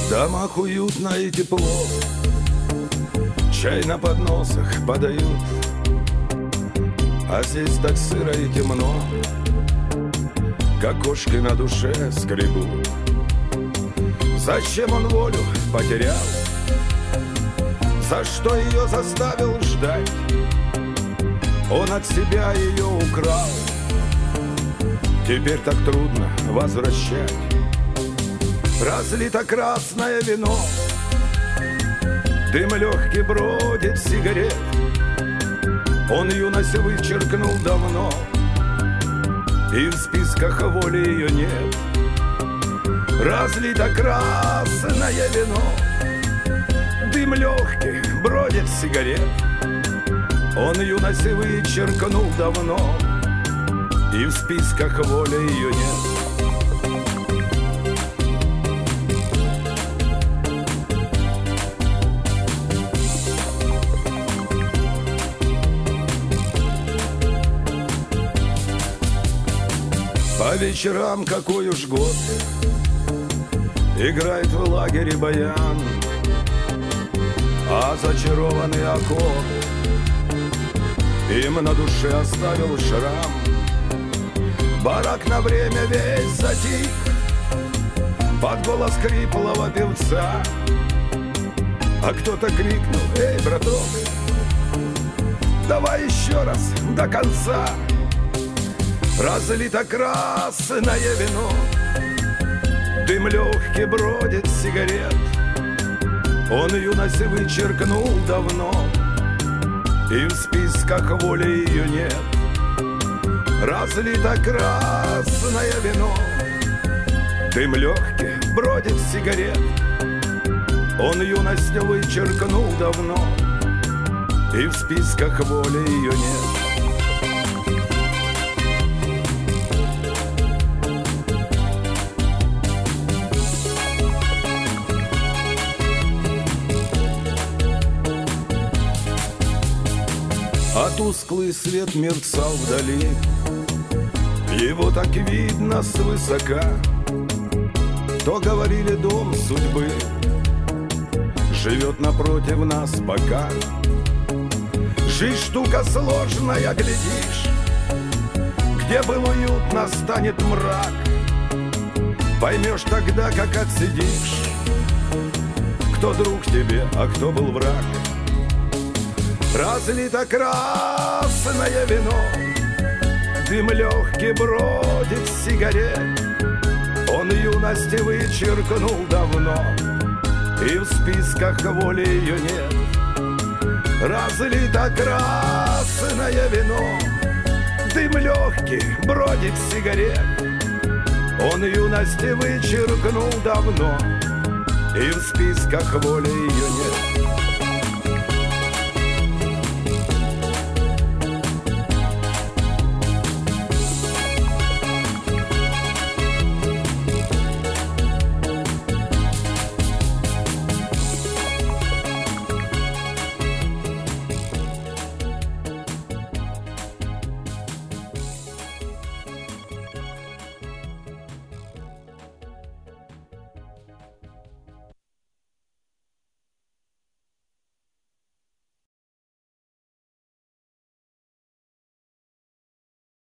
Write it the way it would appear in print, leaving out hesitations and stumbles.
В домах уютно и тепло, чай на подносах подают, а здесь так сыро и темно, как кошки на душе скребут. Зачем он волю потерял? За что ее заставил ждать? Он от себя ее украл, теперь так трудно возвращать. Разлито красное вино, дым легкий бродит сигарет. Он юность вычеркнул давно, и в списках воли ее нет. Разлито красное вино, дым легкий бродит сигарет. Он юность вычеркнул давно, и в списках воли ее нет. По вечерам какой уж год играет в лагере баян, а зачарованный окоп им на душе оставил шрам. Барак на время весь затих под голос хриплого певца, а кто-то крикнул: «Эй, браток, давай еще раз до конца!» Разлито красное вино, дым легкий бродит сигарет. Он юность вычеркнул давно, и в списках воли ее нет. Разлито красное вино, дым легкий бродит сигарет. Он юность вычеркнул давно, и в списках воли ее нет. А тусклый свет мерцал вдали, его так видно свысока. То говорили, дом судьбы живет напротив нас пока. Жизнь штука сложная, глядишь, где был уют, настанет мрак. Поймешь тогда, как отсидишь, кто друг тебе, а кто был враг. Разлито красное вино, дым легкий бродит сигарет. Он юности вычеркнул давно, и в списках воли ее нет. Разлито красное вино, дым легкий бродит сигарет. Он юности вычеркнул давно, и в списках воли ее нет.